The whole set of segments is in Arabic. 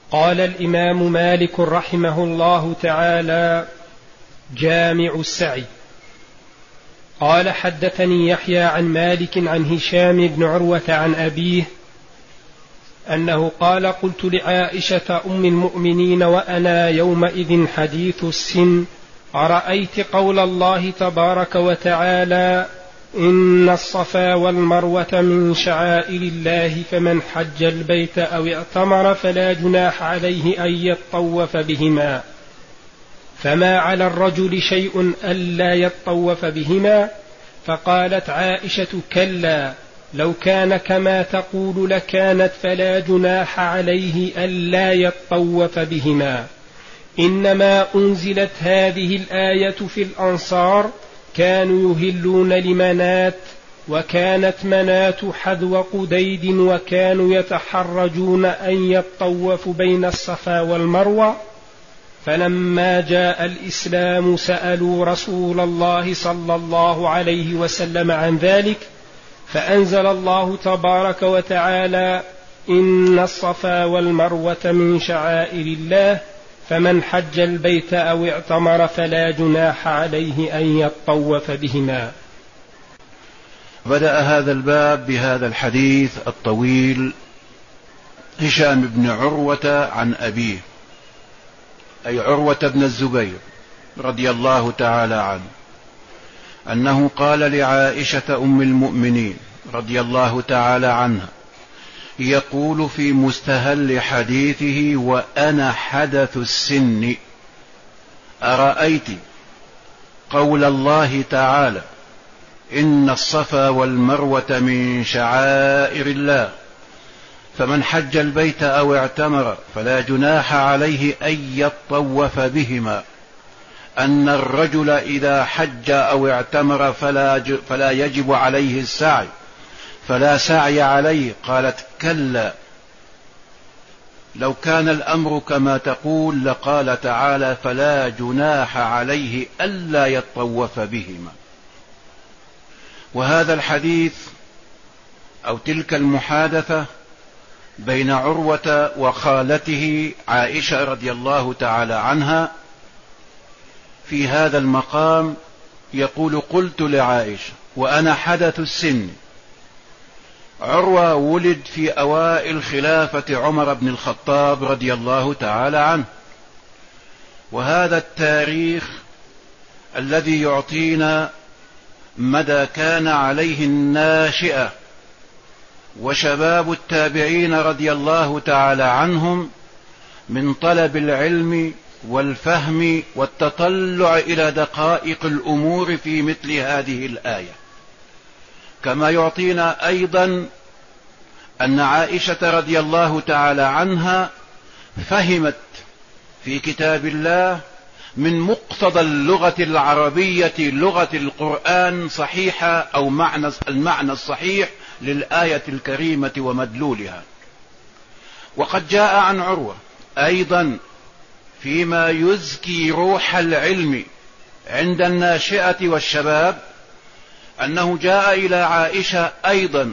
قال الإمام مالك رحمه الله تعالى: جامع السعي. قال: حدثني يحيى عن مالك عن هشام بن عروة عن أبيه أنه قال: قلت لعائشة أم المؤمنين وأنا يومئذ حديث السن: أرأيت قول الله تبارك وتعالى: إن الصفا والمروة من شعائر الله فمن حج البيت أو اعتمر فلا جناح عليه أن يطوف بهما، فما على الرجل شيء ألا يطوف بهما؟ فقالت عائشة: كلا، لو كان كما تقول لكانت فلا جناح عليه ألا يطوف بهما، إنما أنزلت هذه الآية في الأنصار كانوا يهلون لمنات، وكانت منات حذو قديد، وكانوا يتحرجون أن يطوفوا بين الصفا والمروة. فلما جاء الإسلام سألوا رسول الله صلى الله عليه وسلم عن ذلك، فأنزل الله تبارك وتعالى: إن الصفا والمروة من شعائر الله فمن حج البيت أو اعتمر فلا جناح عليه أن يطوف بهما. بدأ هذا الباب بهذا الحديث الطويل: هشام بن عروة عن أبيه، أي عروة بن الزبير رضي الله تعالى عنه، أنه قال لعائشة أم المؤمنين رضي الله تعالى عنها، يقول في مستهل حديثه وأنا حدث السن: أرأيت قول الله تعالى: إن الصفا والمروة من شعائر الله فمن حج البيت أو اعتمر فلا جناح عليه أن يطوف بهما، أن الرجل إذا حج أو اعتمر فلا يجب عليه السعي، فلا سعي عليه. قالت: كلا، لو كان الأمر كما تقول لقال تعالى: فلا جناح عليه ألا يطوف بهما. وهذا الحديث أو تلك المحادثة بين عروة وخالته عائشة رضي الله تعالى عنها، في هذا المقام يقول: قلت لعائشة وأنا حدث السن. عروة ولد في أوائل خلافة عمر بن الخطاب رضي الله تعالى عنه، وهذا التاريخ الذي يعطينا مدى كان عليه الناشئة وشباب التابعين رضي الله تعالى عنهم من طلب العلم والفهم والتطلع إلى دقائق الأمور في مثل هذه الآية. كما يعطينا أيضا أن عائشة رضي الله تعالى عنها فهمت في كتاب الله من مقتضى اللغة العربية لغة القرآن صحيحة أو المعنى الصحيح للآية الكريمة ومدلولها. وقد جاء عن عروة أيضا فيما يزكي روح العلم عند الناشئة والشباب أنه جاء إلى عائشة أيضا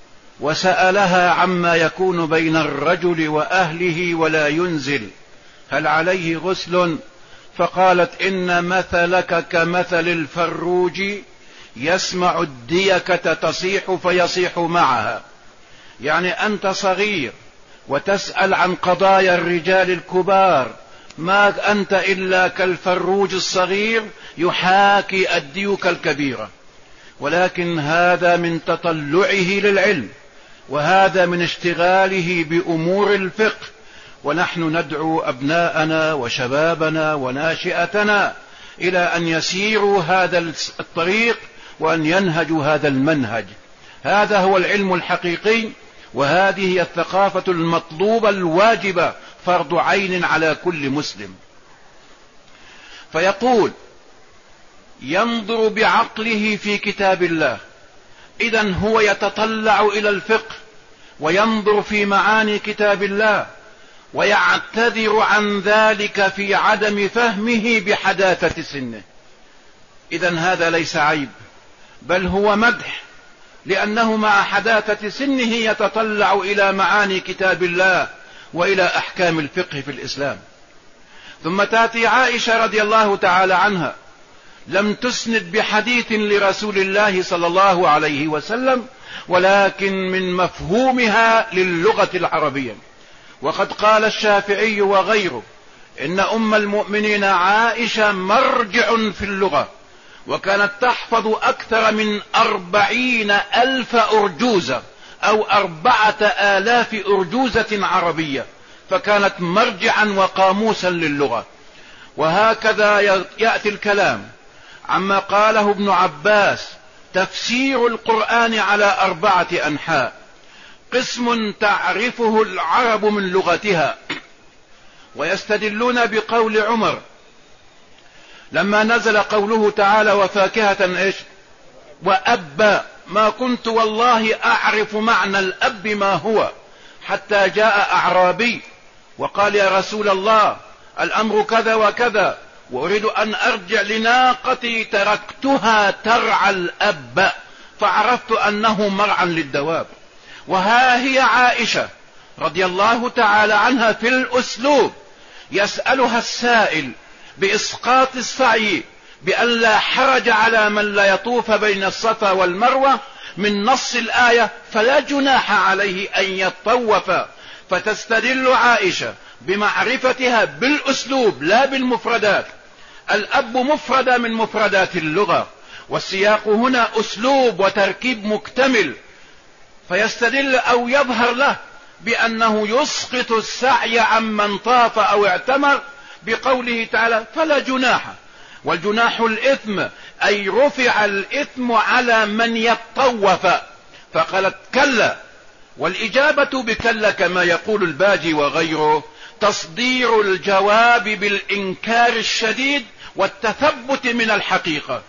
وسألها عما يكون بين الرجل وأهله ولا ينزل، هل عليه غسل؟ فقالت: إن مثلك كمثل الفروج يسمع الديكة تصيح فيصيح معها. يعني أنت صغير وتسأل عن قضايا الرجال الكبار، ما أنت إلا كالفروج الصغير يحاكي الديك الكبيرة. ولكن هذا من تطلعه للعلم، وهذا من اشتغاله بأمور الفقه. ونحن ندعو أبناءنا وشبابنا وناشئتنا إلى أن يسيروا هذا الطريق وأن ينهجوا هذا المنهج. هذا هو العلم الحقيقي، وهذه هي الثقافة المطلوبة الواجبة، فرض عين على كل مسلم. فيقول: ينظر بعقله في كتاب الله، إذن هو يتطلع إلى الفقه وينظر في معاني كتاب الله، ويعتذر عن ذلك في عدم فهمه بحداثة سنه. إذن هذا ليس عيب، بل هو مدح، لأنه مع حداثة سنه يتطلع إلى معاني كتاب الله وإلى أحكام الفقه في الإسلام. ثم تأتي عائشة رضي الله تعالى عنها، لم تسند بحديث لرسول الله صلى الله عليه وسلم، ولكن من مفهومها للغة العربية. وقد قال الشافعي وغيره إن أم المؤمنين عائشة مرجع في اللغة، وكانت تحفظ أكثر من 40,000 أرجوزة أو 4,000 أرجوزة عربية، فكانت مرجعا وقاموسا للغة. وهكذا يأتي الكلام عما قاله ابن عباس: تفسير القرآن على 4 أنحاء، قسم تعرفه العرب من لغتها. ويستدلون بقول عمر لما نزل قوله تعالى: وفاكهة وأبا، ما كنت والله أعرف معنى الأب ما هو، حتى جاء أعرابي وقال: يا رسول الله، الأمر كذا وكذا، وأريد أن أرجع لناقتي تركتها ترعى الأب، فعرفت أنه مرعى للدواب. وها هي عائشة رضي الله تعالى عنها في الأسلوب يسألها السائل بإسقاط السعي بأن لا حرج على من لا يطوف بين الصفا والمروة من نص الآية: فلا جناح عليه أن يطوف. فتستدل عائشة بمعرفتها بالأسلوب لا بالمفردات. الأب مفردة من مفردات اللغة، والسياق هنا أسلوب وتركيب مكتمل، فيستدل أو يظهر له بأنه يسقط السعي عمن طاف أو اعتمر بقوله تعالى: فلا جناح. والجناح الإثم، أي رفع الإثم على من يطوف. فقالت: كلا. والإجابة بكلا كما يقول الباجي وغيره تصدير الجواب بالإنكار الشديد والتثبت من الحقيقة.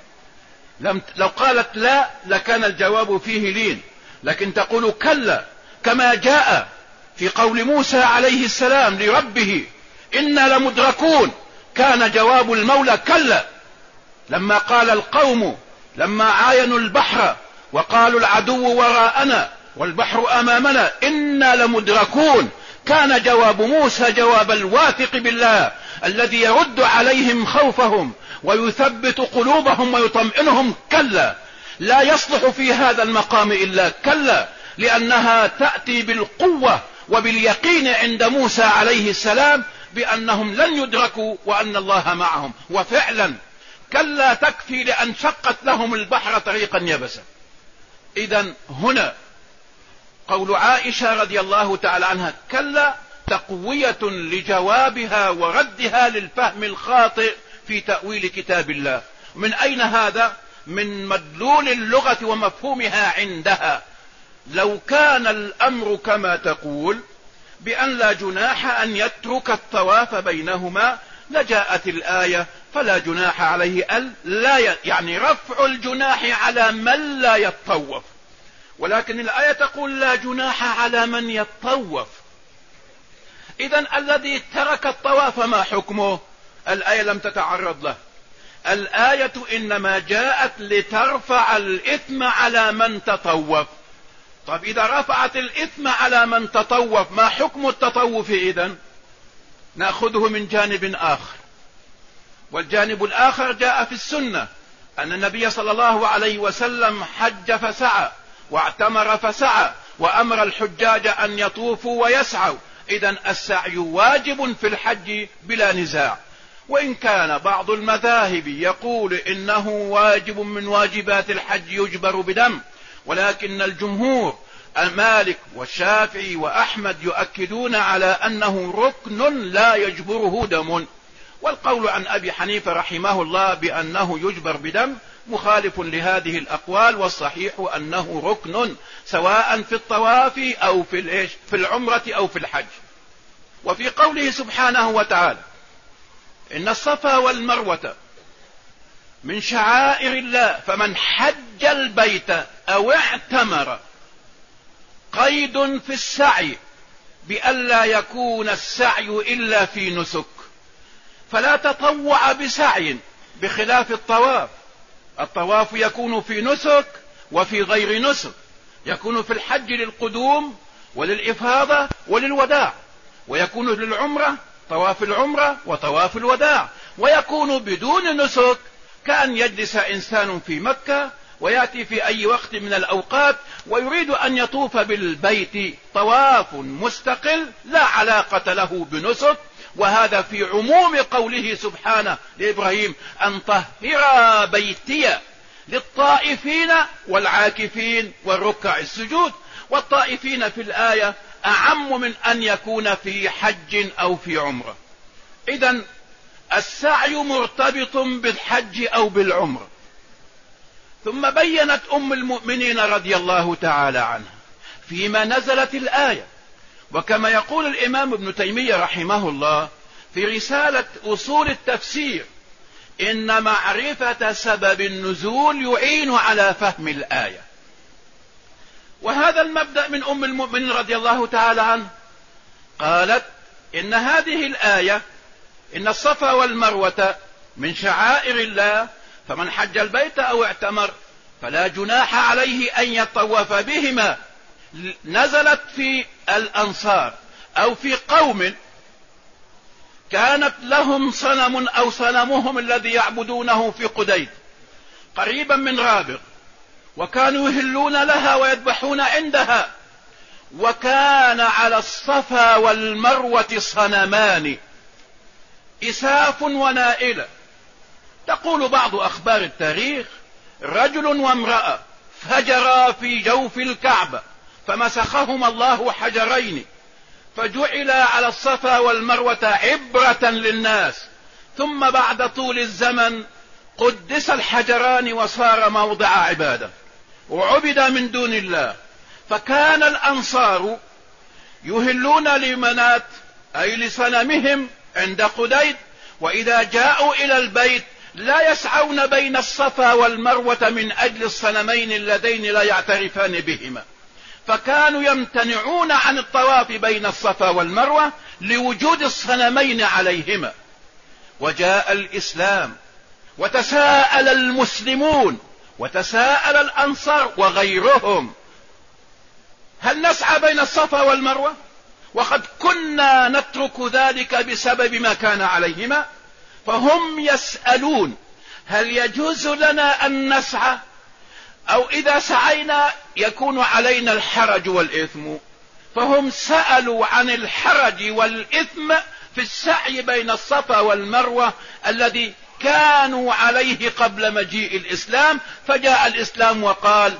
لو قالت لا لكان الجواب فيه لين، لكن تقول كلا، كما جاء في قول موسى عليه السلام لربه: إنا لمدركون. كان جواب المولى كلا. لما قال القوم لما عاينوا البحر وقالوا: العدو وراءنا والبحر أمامنا إنا لمدركون، كان جواب موسى جواب الواثق بالله الذي يرد عليهم خوفهم ويثبت قلوبهم ويطمئنهم: كلا. لا يصلح في هذا المقام إلا كلا، لأنها تأتي بالقوة وباليقين عند موسى عليه السلام بأنهم لن يدركوا وأن الله معهم. وفعلا كلا تكفي لأن شقت لهم البحر طريقا يبسا. إذن هنا قول عائشة رضي الله تعالى عنها كلا تقوية لجوابها وردها للفهم الخاطئ في تأويل كتاب الله. من أين هذا؟ من مدلول اللغة ومفهومها عندها. لو كان الأمر كما تقول بأن لا جناح أن يترك الطواف بينهما لجاءت الآية: فلا جناح عليه لا يعني رفع الجناح على من لا يطوف. ولكن الآية تقول: لا جناح على من يطوف. إذن الذي ترك الطواف ما حكمه؟ الآية لم تتعرض له. الآية إنما جاءت لترفع الإثم على من تطوف. طب إذا رفعت الإثم على من تطوف، ما حكم التطوف إذن؟ نأخذه من جانب آخر، والجانب الآخر جاء في السنة أن النبي صلى الله عليه وسلم حج فسعى واعتمر فسعى وأمر الحجاج أن يطوفوا ويسعوا. إذن السعي واجب في الحج بلا نزاع. وإن كان بعض المذاهب يقول إنه واجب من واجبات الحج يجبر بدم، ولكن الجمهور مالك والشافعي وأحمد يؤكدون على أنه ركن لا يجبره دم. والقول عن أبي حنيفة رحمه الله بأنه يجبر بدم مخالف لهذه الأقوال، والصحيح أنه ركن سواء في الطواف أو في العمرة أو في الحج. وفي قوله سبحانه وتعالى: إن الصفا والمروة من شعائر الله فمن حج البيت أو اعتمر، قيد في السعي بألا يكون السعي إلا في نسك، فلا تطوع بسعي بخلاف الطواف. الطواف يكون في نسك وفي غير نسك، يكون في الحج للقدوم وللإفاضة وللوداع. ويكون للعمرة طواف العمرة وطواف الوداع، ويكون بدون نسك كأن يجلس إنسان في مكة ويأتي في أي وقت من الأوقات ويريد أن يطوف بالبيت طواف مستقل لا علاقة له بنسك. وهذا في عموم قوله سبحانه لإبراهيم أن طهر بيتي للطائفين والعاكفين والركع السجود. والطائفين في الآية أعم من أن يكون في حج أو في عمرة. إذن السعي مرتبط بالحج أو بالعمرة. ثم بينت أم المؤمنين رضي الله تعالى عنها فيما نزلت الآية، وكما يقول الإمام ابن تيمية رحمه الله في رسالة أصول التفسير إن معرفة سبب النزول يعين على فهم الآية. وهذا المبدأ من أم المؤمنين رضي الله تعالى عنه. قالت إن هذه الآية إن الصفا والمروة من شعائر الله، فمن حج البيت أو اعتمر فلا جناح عليه أن يطوف بهما. نزلت في الأنصار أو في قوم كانت لهم صنم أو صنمهم الذي يعبدونه في قديد قريبا من رابغ، وكانوا يهلون لها ويذبحون عندها. وكان على الصفا والمروة صنمان إساف ونائلة. تقول بعض أخبار التاريخ رجل وامرأة فجرا في جوف الكعبة فمسخهما الله حجرين، فجعل على الصفا والمروة عبرة للناس. ثم بعد طول الزمن قدس الحجران وصار موضع عبادة وعبد من دون الله. فكان الأنصار يهلون لمنات أي لصنمهم عند قديد، وإذا جاءوا إلى البيت لا يسعون بين الصفا والمروة من أجل الصنمين اللذين لا يعترفان بهما، فكانوا يمتنعون عن الطواف بين الصفا والمروة لوجود الصنمين عليهما. وجاء الإسلام وتساءل المسلمون وتساءل الأنصار وغيرهم هل نسعى بين الصفا والمروة؟ وقد كنا نترك ذلك بسبب ما كان عليهما. فهم يسألون هل يجوز لنا أن نسعى، أو إذا سعينا يكون علينا الحرج والإثم. فهم سألوا عن الحرج والإثم في السعي بين الصفا والمروة الذي كانوا عليه قبل مجيء الإسلام. فجاء الإسلام وقال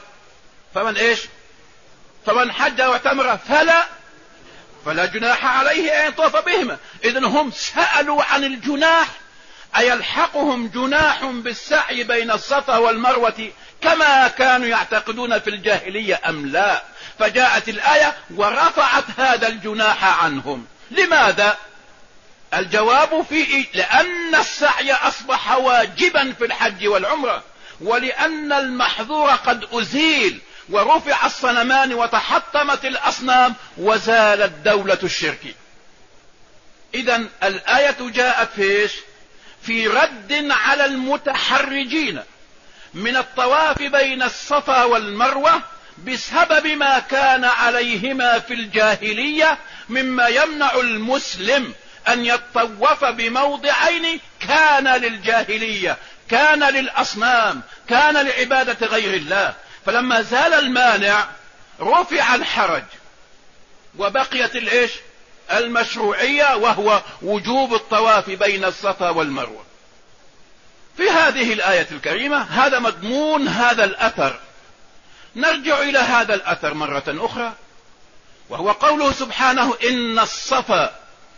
فمن حج واعتمر فلا جناح عليه أن يطوف بهما. إذن هم سألوا عن الجناح، أيلحقهم جناح بالسعي بين الصفا والمروة كما كانوا يعتقدون في الجاهلية أم لا؟ فجاءت الآية ورفعت هذا الجناح عنهم. لماذا؟ الجواب فيه لأن السعي أصبح واجبا في الحج والعمرة، ولأن المحظور قد أزيل ورفع الصنمان وتحطمت الأصنام وزالت دولة الشرك. إذن الآية جاءت في رد على المتحرجين من الطواف بين الصفا والمروة بسبب ما كان عليهما في الجاهلية مما يمنع المسلم أن يطوف بموضعين كان للجاهلية، كان للأصنام، كان لعبادة غير الله. فلما زال المانع رفع الحرج وبقيت المشروعية، وهو وجوب الطواف بين الصفا والمروة. في هذه الآية الكريمة هذا مضمون هذا الأثر. نرجع إلى هذا الأثر مرة أخرى، وهو قوله سبحانه إن الصفا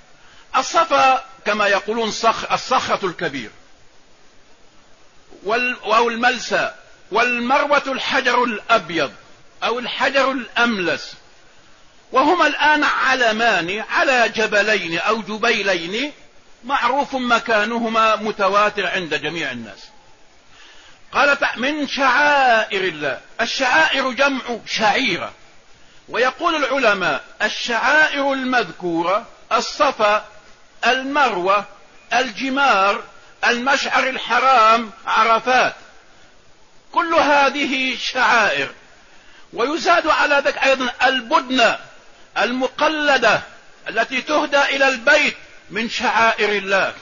كما يقولون الصخرة الكبير أو الملسى، والمروة الحجر الأبيض أو الحجر الأملس، وهما الآن علمان على جبلين أو جبيلين معروف مكانهما متواتر عند جميع الناس. قال من شعائر الله. الشعائر جمع شعيرة. ويقول العلماء الشعائر المذكورة الصفا، المروة، الجمار، المشعر الحرام، عرفات، كل هذه شعائر. ويزاد على ذلك أيضا البدنة المقلدة التي تهدى إلى البيت من شعائر الله،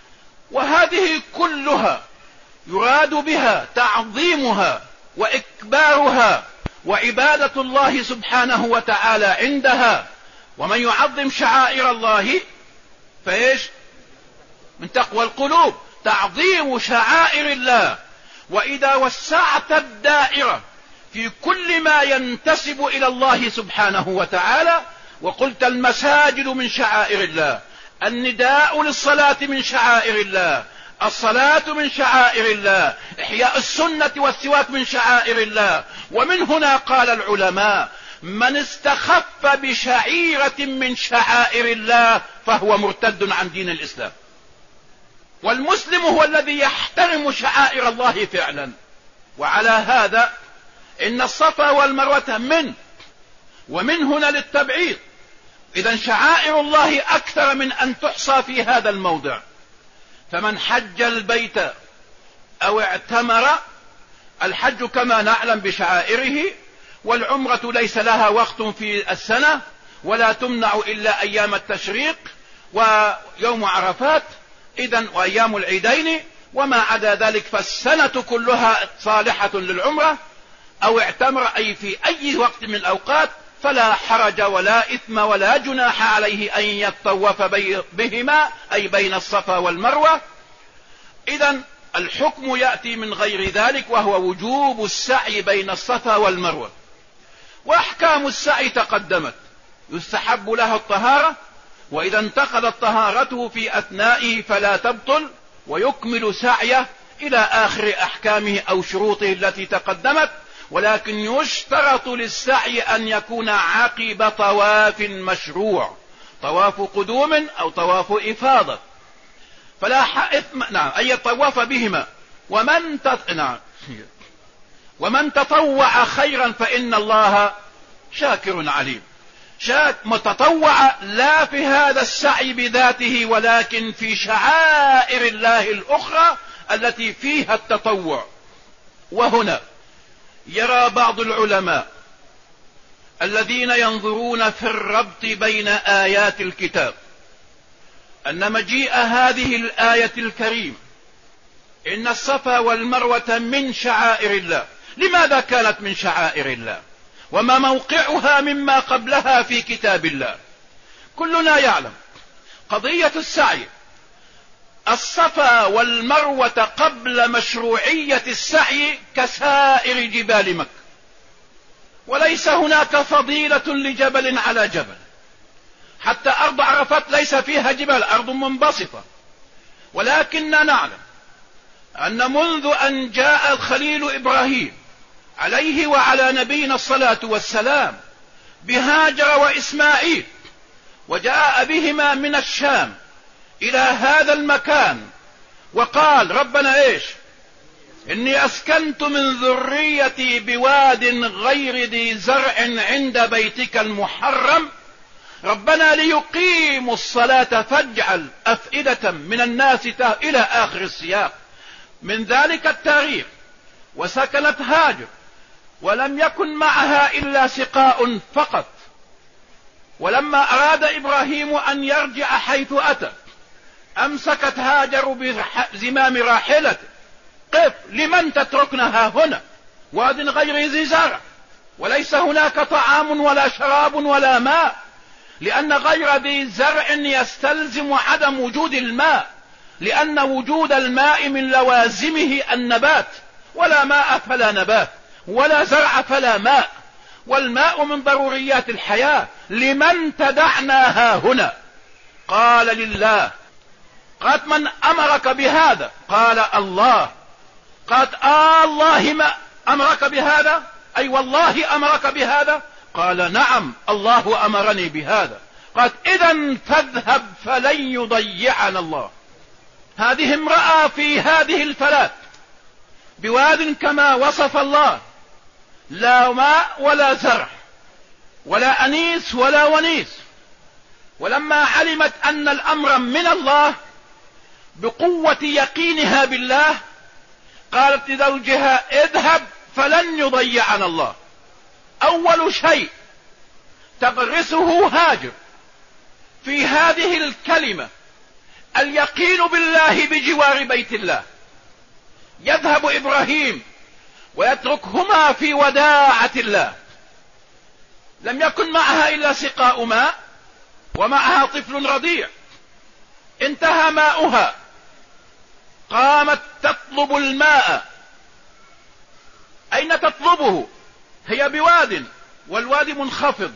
وهذه كلها يراد بها تعظيمها وإكبارها وعبادة الله سبحانه وتعالى عندها. ومن يعظم شعائر الله فإيش؟ من تقوى القلوب، تعظيم شعائر الله. وإذا وسعت الدائرة في كل ما ينتسب إلى الله سبحانه وتعالى وقلت المساجد من شعائر الله، النداء للصلاة من شعائر الله، الصلاة من شعائر الله، إحياء السنة والسواك من شعائر الله. ومن هنا قال العلماء: من استخف بشعيرة من شعائر الله فهو مرتد عن دين الإسلام. والمسلم هو الذي يحترم شعائر الله فعلا. وعلى هذا إن الصفا والمروة ومن هنا للتبعيض. إذن شعائر الله أكثر من أن تحصى في هذا الموضع. فمن حج البيت أو اعتمر، الحج كما نعلم بشعائره، والعمرة ليس لها وقت في السنة ولا تمنع إلا أيام التشريق ويوم عرفات، إذن وأيام العيدين، وما عدا ذلك فالسنة كلها صالحة للعمرة. أو اعتمر أي في أي وقت من الأوقات فلا حرج ولا إثم ولا جناح عليه أن يطوف بهما، أي بين الصفا والمروة. إذن الحكم يأتي من غير ذلك، وهو وجوب السعي بين الصفا والمروة. وأحكام السعي تقدمت: يستحب لها الطهارة، وإذا انتقضت طهارته في أثنائه فلا تبطل، ويكمل سعيه إلى آخر أحكامه أو شروطه التي تقدمت. ولكن يشترط للسعي أن يكون عقب طواف مشروع، طواف قدوم أو طواف إفاضة، فلا إثم أن يطوف بهما. ومن تطوع خيرا فإن الله شاكر عليم. متطوع لا في هذا السعي بذاته، ولكن في شعائر الله الأخرى التي فيها التطوع. وهنا يرى بعض العلماء الذين ينظرون في الربط بين آيات الكتاب أن مجيء هذه الآية الكريمة إن الصفا والمروة من شعائر الله. لماذا كانت من شعائر الله؟ وما موقعها مما قبلها في كتاب الله؟ كلنا يعلم قضية السعي. الصفا والمروة قبل مشروعية السعي كسائر جبال مكة، وليس هناك فضيلة لجبل على جبل. حتى أرض عرفات ليس فيها جبال، أرض منبسطة. ولكننا نعلم أن منذ أن جاء الخليل إبراهيم عليه وعلى نبينا الصلاة والسلام بهاجر وإسماعيل، وجاء بهما من الشام إلى هذا المكان، وقال: ربنا إيش؟ إني أسكنت من ذريتي بواد غير ذي زرع عند بيتك المحرم، ربنا ليقيموا الصلاة فاجعل أفئدة من الناس إلى آخر السياق. من ذلك التاريخ وسكنت هاجر، ولم يكن معها إلا سقاء فقط. ولما أراد إبراهيم أن يرجع حيث أتى أمسكت هاجر بزمام راحلته: قف، لمن تتركنها هنا؟ واد غير ذي زرع، وليس هناك طعام ولا شراب ولا ماء، لأن غير ذي زرع يستلزم عدم وجود الماء، لأن وجود الماء من لوازمه النبات، ولا ماء فلا نبات، ولا زرع فلا ماء، والماء من ضروريات الحياة. لمن تدعناها هنا؟ قال: لله. قالت: من أمرك بهذا؟ قال: الله. قالت: الله ما أمرك بهذا؟ أي والله أمرك بهذا؟ قال: نعم، الله أمرني بهذا. قالت: إذن فاذهب فلن يضيعنا الله. هذه امرأة في هذه الفلات بواد كما وصف الله، لا ماء ولا زرع ولا أنيس ولا ونيس. ولما علمت أن الأمر من الله بقوة يقينها بالله قالت لزوجها: اذهب فلن يضيعنا الله. أول شيء تغرسه هاجر في هذه الكلمة اليقين بالله بجوار بيت الله. يذهب إبراهيم ويتركهما في وداعة الله، لم يكن معها إلا سقاء ماء ومعها طفل رضيع، انتهى ماؤها، قامت تطلب الماء. أين تطلبه؟ هي بواد والوادي منخفض،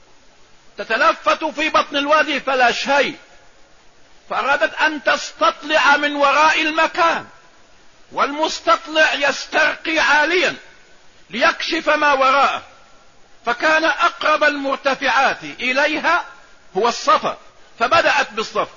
تتلفت في بطن الوادي فلا شيء، فأرادت أن تستطلع من وراء المكان، والمستطلع يسترقي عاليا ليكشف ما وراءه، فكان أقرب المرتفعات إليها هو الصفا، فبدأت بالصفا.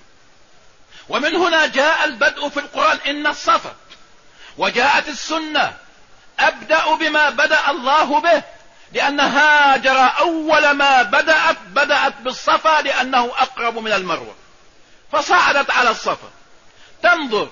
ومن هنا جاء البدء في القرآن إن الصفا، وجاءت السنة أبدأ بما بدأ الله به، لأن هاجر أول ما بدأت بالصفا لأنه أقرب من المروة، فصعدت على الصفا تنظر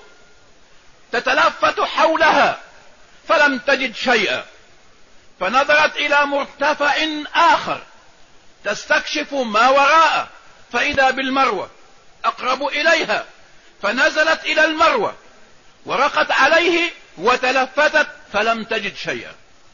تتلفت حولها فلم تجد شيئا، فنظرت إلى مرتفع آخر تستكشف ما وراءه، فإذا بالمروة أقرب إليها، فنزلت إلى المروة ورقت عليه وتلفتت فلم تجد شيئا.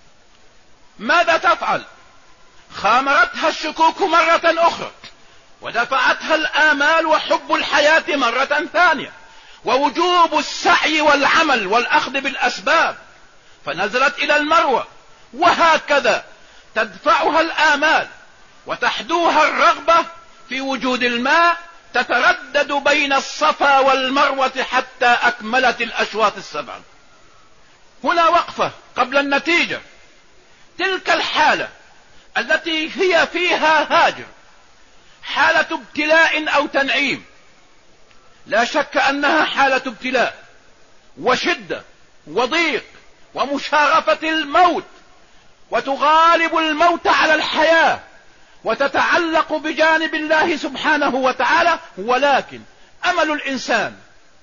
ماذا تفعل؟ خامرتها الشكوك مرة أخرى، ودفعتها الآمال وحب الحياة مرة ثانية، ووجوب السعي والعمل والأخذ بالأسباب، فنزلت إلى المروة، وهكذا تدفعها الآمال وتحدوها الرغبة في وجود الماء، تتردد بين الصفا والمروة حتى أكملت الأشواط السبعة. هنا وقفة قبل النتيجة. تلك الحالة التي هي فيها هاجر حالة ابتلاء أو تنعيم، لا شك أنها حالة ابتلاء وشدة وضيق ومشارفة الموت، وتغالب الموت على الحياة، وتتعلق بجانب الله سبحانه وتعالى، ولكن أمل الإنسان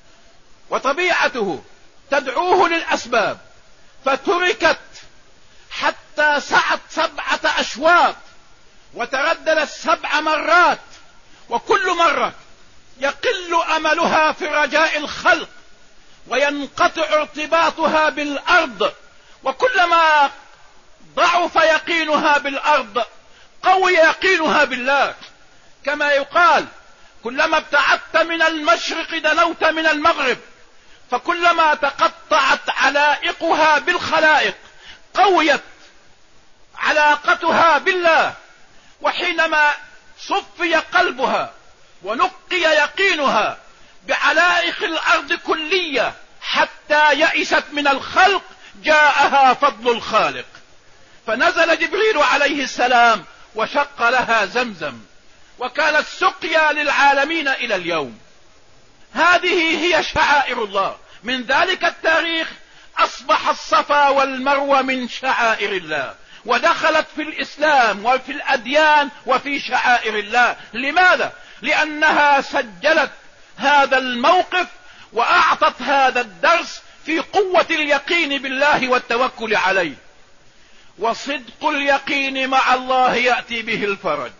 وطبيعته تدعوه للأسباب، فتركت حتى سعت 7 أشواط وترددت 7 مرات، وكل مرة يقل أملها في رجاء الخلق وينقطع ارتباطها بالأرض، وكلما ضعف يقينها بالأرض قوي يقينها بالله، كما يقال كلما ابتعدت من المشرق دنوت من المغرب، فكلما تقطعت علائقها بالخلائق قويت علاقتها بالله، وحينما صفي قلبها ونقي يقينها بعلائق الأرض كلية حتى يئست من الخلق، جاءها فضل الخالق، فنزل جبريل عليه السلام وشق لها زمزم، وكانت سقيا للعالمين إلى اليوم. هذه هي شعائر الله. من ذلك التاريخ أصبح الصفا والمروة من شعائر الله، ودخلت في الإسلام وفي الأديان وفي شعائر الله. لماذا؟ لأنها سجلت هذا الموقف وأعطت هذا الدرس في قوة اليقين بالله والتوكل عليه. وصدق اليقين مع الله يأتي به الفرج.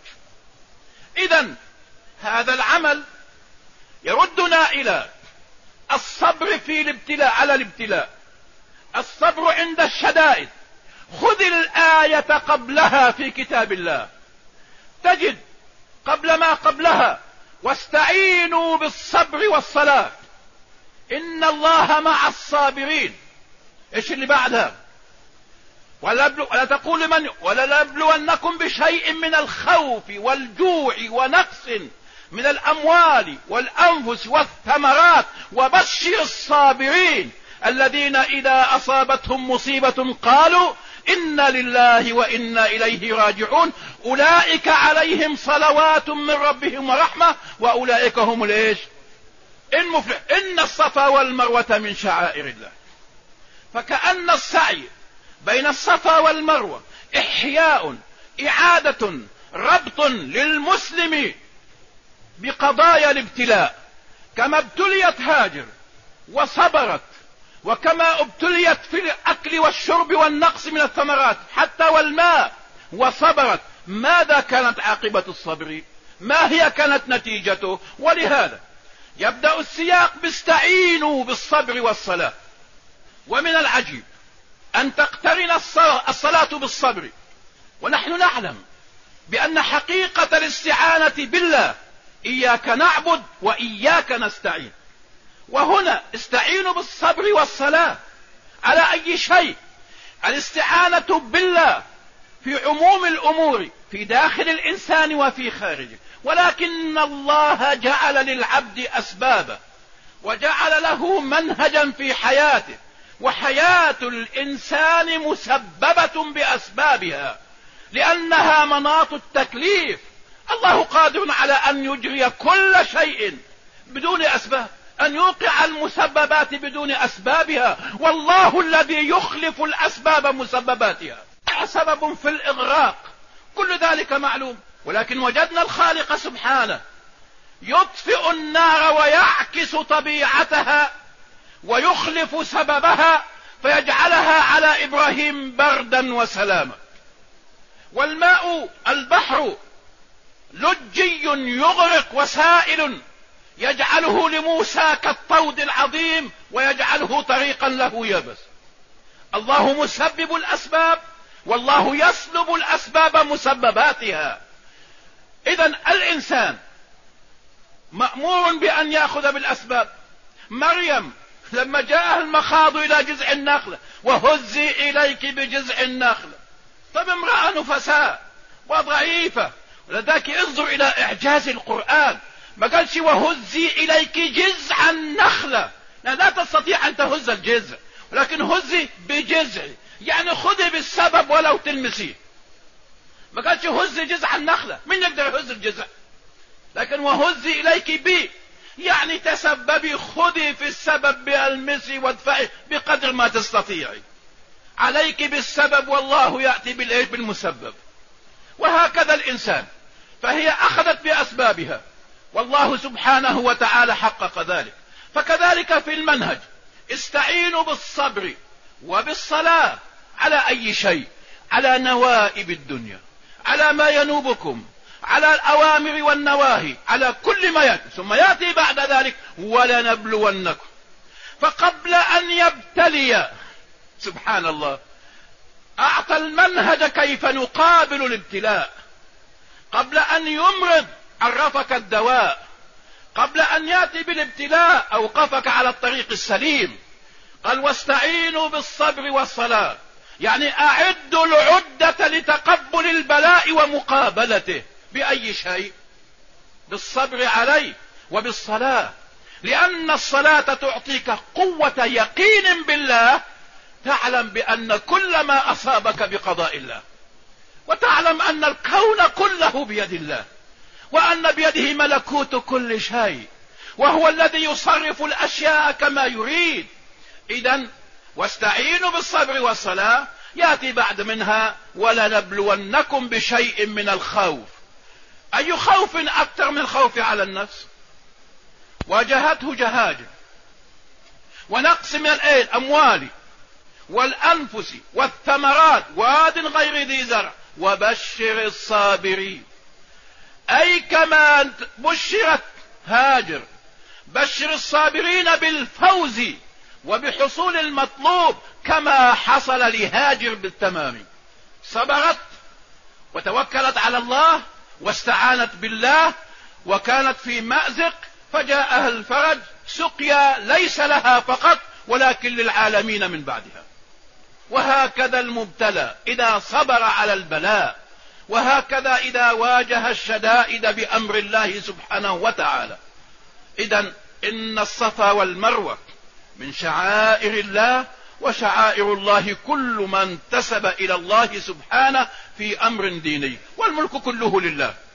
إذن هذا العمل يردنا إلى الصبر في الابتلاء، على الابتلاء، الصبر عند الشدائد. خذ الآية قبلها في كتاب الله، تجد قبل ما قبلها واستعينوا بالصبر والصلاة إن الله مع الصابرين. إيش اللي بعدها؟ ولا تقول من ولنبلونكم بشيء من الخوف والجوع ونقص من الأموال والأنفس والثمرات وبشر الصابرين الذين إذا أصابتهم مصيبة قالوا إنا لله وإنا إليه راجعون أولئك عليهم صلوات من ربهم ورحمة وأولئك هم الإيش؟ المفلح. إن الصفا والمروة من شعائر الله. فكأن السعي بين الصفا والمروة إحياء، إعادة، ربط للمسلم بقضايا الابتلاء، كما ابتليت هاجر وصبرت، وكما ابتليت في الأكل والشرب والنقص من الثمرات حتى والماء وصبرت. ماذا كانت عاقبة الصبر؟ ما هي كانت نتيجته؟ ولهذا يبدأ السياق باستعينوا بالصبر والصلاة. ومن العجيب أن تقترن الصلاة بالصبر، ونحن نعلم بأن حقيقة الاستعانة بالله إياك نعبد وإياك نستعين. وهنا استعينوا بالصبر والصلاة على أي شيء. الاستعانة بالله في عموم الأمور في داخل الإنسان وفي خارجه، ولكن الله جعل للعبد أسبابا وجعل له منهجا في حياته، وحياة الإنسان مسببة بأسبابها لأنها مناط التكليف. الله قادر على أن يجري كل شيء بدون أسباب، أن يوقع المسببات بدون أسبابها، والله الذي يخلف الأسباب مسبباتها. سبب في الإغراق، كل ذلك معلوم، ولكن وجدنا الخالق سبحانه يطفئ النار ويعكس طبيعتها ويخلف سببها فيجعلها على إبراهيم بردا وسلاما. والماء البحر لجي يغرق وسائل يجعله لموسى كالطود العظيم ويجعله طريقا له يبس. الله مسبب الأسباب والله يسلب الأسباب مسبباتها. إذن الإنسان مأمور بأن يأخذ بالأسباب. مريم لما جاء المخاض إلى جذع النخلة وهزي إليك بجذع النخلة، طب امرأة نفساء وضعيفة، لذلك انظر إلى إعجاز القرآن، ما قالش وهزي إليك جذع النخلة، لا تستطيع أن تهز الجذع، ولكن هزي بجذع، يعني خذي بالسبب ولو تلمسيه. ما قالش هزي جذع النخلة، من يقدر يهز الجذع؟ لكن وهزي إليك بي، يعني تسببي، خذي في السبب بالمسي وادفعي بقدر ما تستطيعي. عليك بالسبب والله يأتي بالمسبب. وهكذا الإنسان، فهي أخذت بأسبابها والله سبحانه وتعالى حقق ذلك. فكذلك في المنهج استعينوا بالصبر وبالصلاة على أي شيء، على نوائب الدنيا، على ما ينوبكم، على الأوامر والنواهي، على كل ما يأتي. ثم يأتي بعد ذلك ولنبلونكم. فقبل أن يبتلي سبحان الله أعطى المنهج كيف نقابل الابتلاء. قبل أن يمرض عرفك الدواء، قبل أن يأتي بالابتلاء أوقفك على الطريق السليم. قال واستعينوا بالصبر والصلاة، يعني أعدوا العدة لتقبل البلاء ومقابلته. بأي شيء؟ بالصبر عليه وبالصلاة، لأن الصلاة تعطيك قوة يقين بالله، تعلم بأن كل ما أصابك بقضاء الله، وتعلم أن الكون كله بيد الله، وأن بيده ملكوت كل شيء، وهو الذي يصرف الأشياء كما يريد. إذن واستعينوا بالصبر والصلاة يأتي بعد منها ولنبلونكم بشيء من الخوف. أي خوف أكثر من الخوف على النفس؟ واجهته جهاجة ونقص من الأموال والأنفس والثمرات واد غير ذي زرع وبشر الصابرين. أي كما بشرت هاجر بشر الصابرين بالفوز وبحصول المطلوب كما حصل لهاجر بالتمام. صبرت وتوكلت على الله واستعانت بالله وكانت في مأزق فجاءها الفرج، سقيا ليس لها فقط ولكن للعالمين من بعدها. وهكذا المبتلى إذا صبر على البلاء، وهكذا إذا واجه الشدائد بأمر الله سبحانه وتعالى. إذن إن الصفا والمروة من شعائر الله، وشعائر الله كل ما انتسب إلى الله سبحانه في أمر ديني، والملك كله لله.